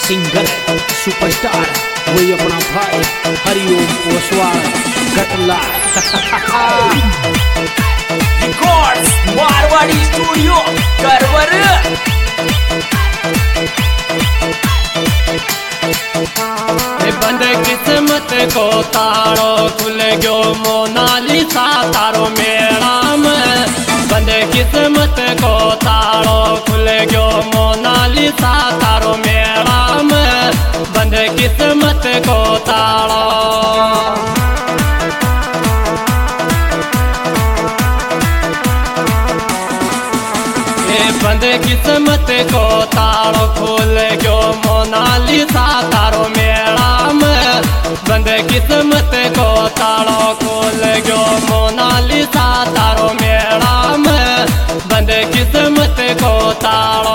Singer superstar वही अपना भाई हरिओम पोसवाल कटला रिकॉर्ड्स मारवाड़ी स्टूडियो करवर। बंद किस्मत को तारो खुल गयो मोनालिसा तारो मेला में। बंद किस्मत को तारो खुल गयो मोनालिसा तारो मेला में। बंद किस्मत को तारो बंद किस्मत को तारो खोल गयो मोनालिसा तारो मेला में। बंद किस्मत को तारो खोल गयो मोनालिसा तारो मेला में। बंद किस्मत को तारो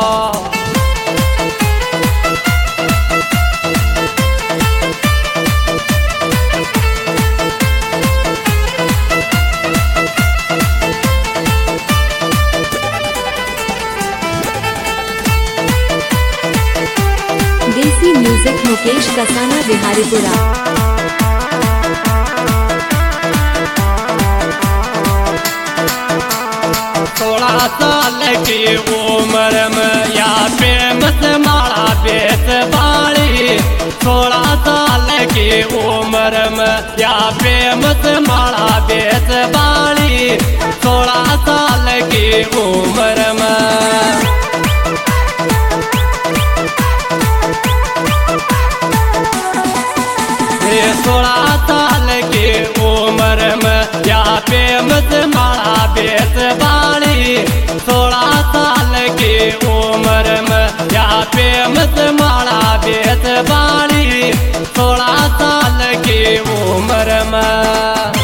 देसी म्यूजिक मुकेश कसाना बिहारीपुरा। सोलह साल की उम्र में या फेमस मारा बेस बाड़ी। 16 साल की उम्र में या फेमस मारा बेस बाड़ी। 16 साल की उम्र में 16 साल की उम्र में या फेमस मारा बेस बाड़ी। 16 साल की उम्र में या फेमस मारा बेस बाड़ी। 16 साल की उम्र में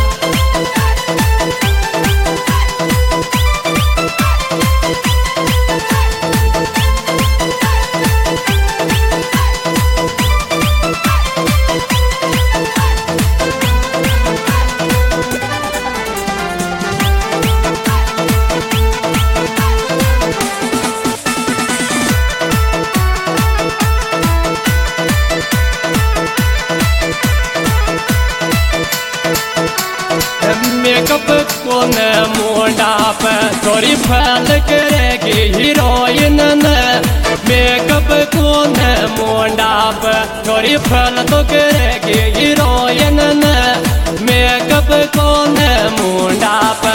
मेकअप कोन मुंडा पे थोड़ी फैल करेगी हीरोइन ने। मेकअप कोन मुंडा पे थोड़ी फैल तो करेगी हीरोइन ने। मेकअप कोन मुंडा पे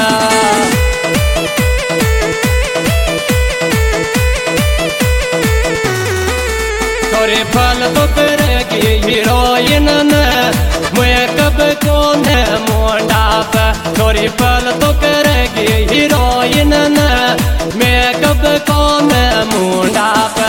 थोड़ी फैल तो करेगी हीरोइन ने। मेकअप कोन मुंडा पे थोड़ी फल तो करेगी हीरोइन ने। मेकअप कौन मुंडा पे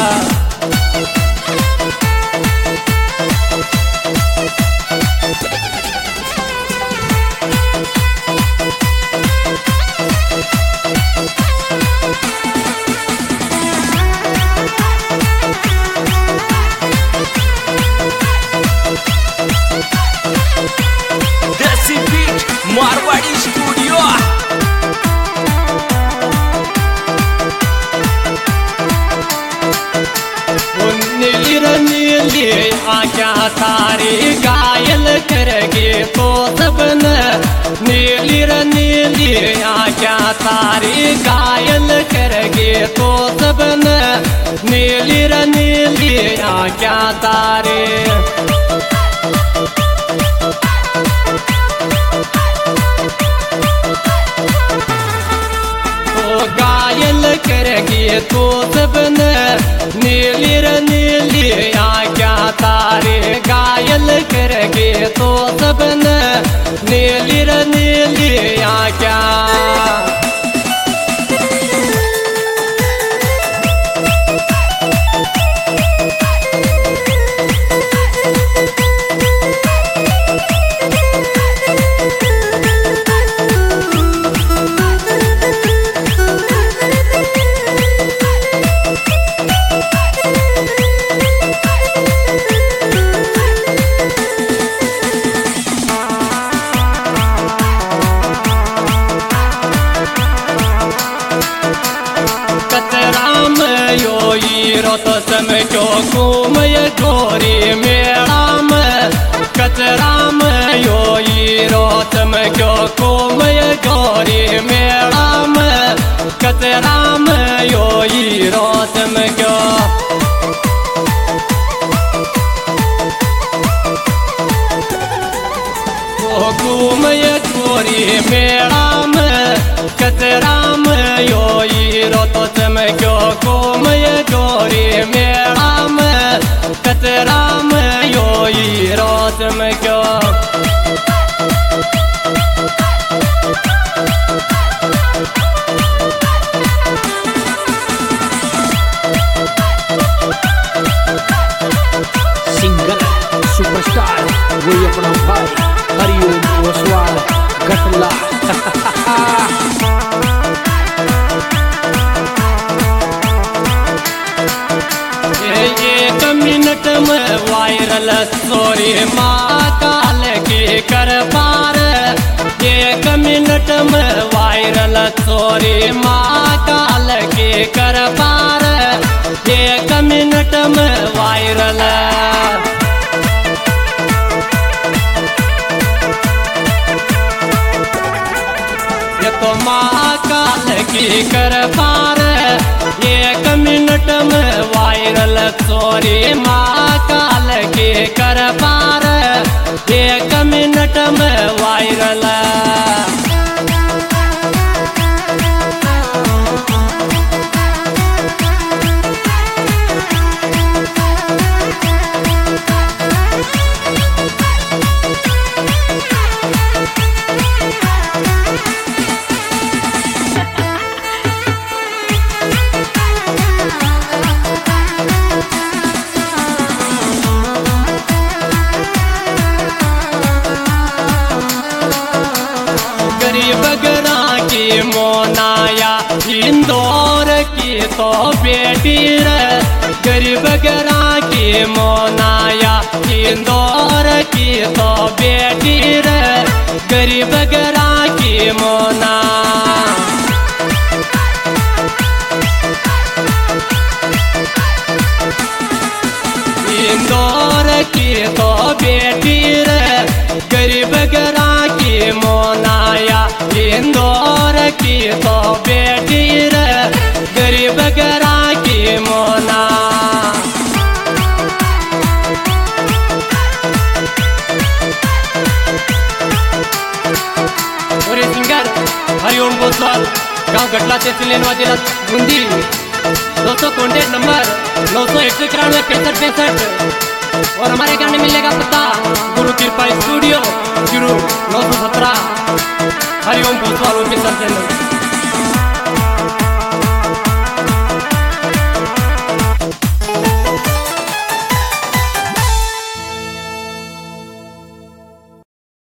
देसी बीट मारवाड़ी स्टूडियो। नीली नीली आँखा तारी घायल करेगी तो सबने। नीली नीली आँखा तारी घायल करेगी तो सबने। नीली नीली आँखा तारी घायल करेगी तो सबने। नीली नीली आँखा तारी घायल करेगी तो सबने। नीली नीली आँखा हीरो तो चमक्यो कुमय गोरी मेला में कचरा में यो हीरो चमक्यो कुमय गोरी मेला में कचरा में यो हीरो चमक्यो घूमय गोरी मेला में कचरा में यो हीरो तो चमक्यो घूमय गोरी मेला में कचरा में यो हीरो चमक्यो सिंगर सुपरस्टार वही अपना भाई हरिओम ओसवाल कटला। एक मिनट में वायरल स्टोरी माँ काल की कर पार एक मिनट में वायरल स्टोरी माँ काल की कर पार एक मिनट में वायरल ये तो माँ काल की कर पार एक मिनट में वायरल स्टोरी माँ काल की कर पार एक मिनट में वायरल बगरा की मोनाया इंदौर की तो बेटी रे गरीब गरा की मोनाया इंदौर की तो बेटी रे गरीब गरा की मोना इंदौर की तो बेटी रे गरीब गरा की मोनाया इंदौर की तो बेटी रे गरीब गरा की मोना और ये सिंगर हरिओम ओसवाल गांव गटला तहसील लेनवा जिला बूंदी दोस्तों कॉन्टेक्ट नंबर 991 और हमारे गाने मिलने का पता Guru Kripa studio 0917 Hariom Oswal official channel.